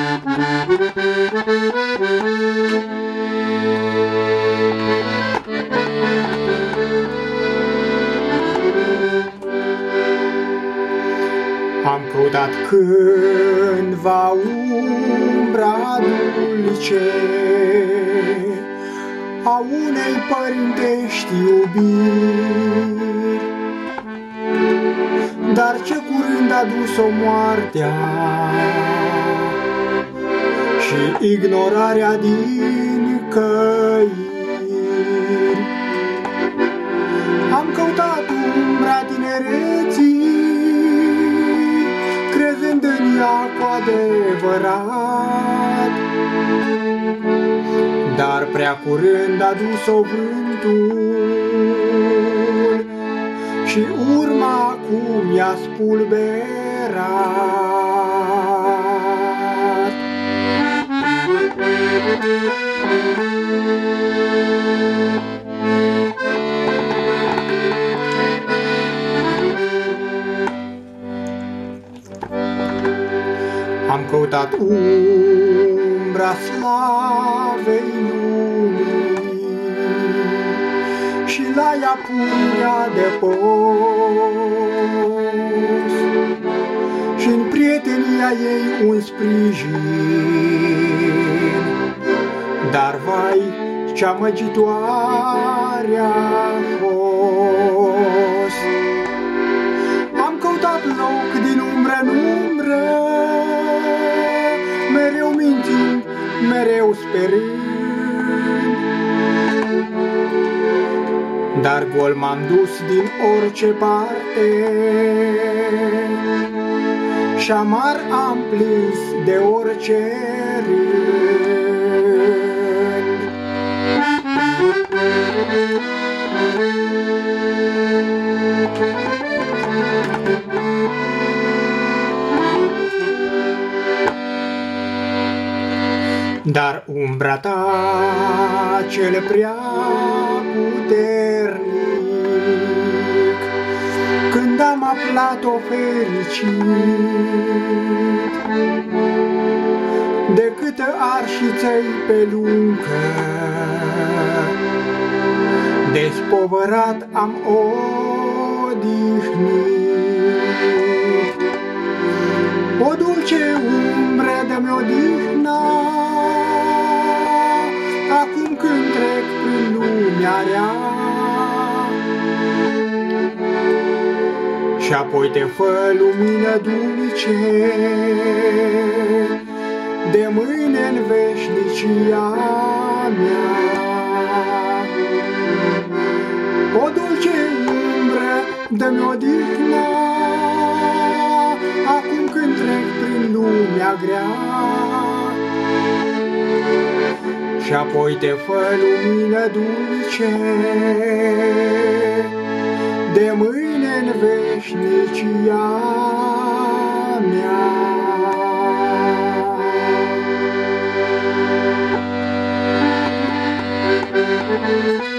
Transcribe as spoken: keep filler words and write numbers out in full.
Am căutat cândva umbra dulce a unei părintești iubiri, dar ce curând a dus-o moartea și ignorarea din căiri. Am căutat umbra tinereții, crezând în ea cu adevărat, dar prea curând a dus-o vântul și urma acum i-a spulberat. Am căutat umbra slavei lumii și la ea purea de post și-n prietenia ei un sprijin, dar vai, ce amăgitoare-a fost. Am căutat loc din umbră în umbră, mereu mințind, mereu sperând, dar gol m-am dus din orice parte și amar am plâns de orice rând. Dar umbra ta, cel prea puternic, când am aflat-o fericit, de câte arșiței pe luncă, despovărat am odihnit. O dulce umbre dă-mi odihna, acum când trec prin lumea rea, și apoi te fă lumină dulce, de mâine în veșnicia mea. O dulce umbră dă-mi odihna, acum când trec prin lumea grea, și apoi te fă lumină dulce, de mâine în veșnicia mea.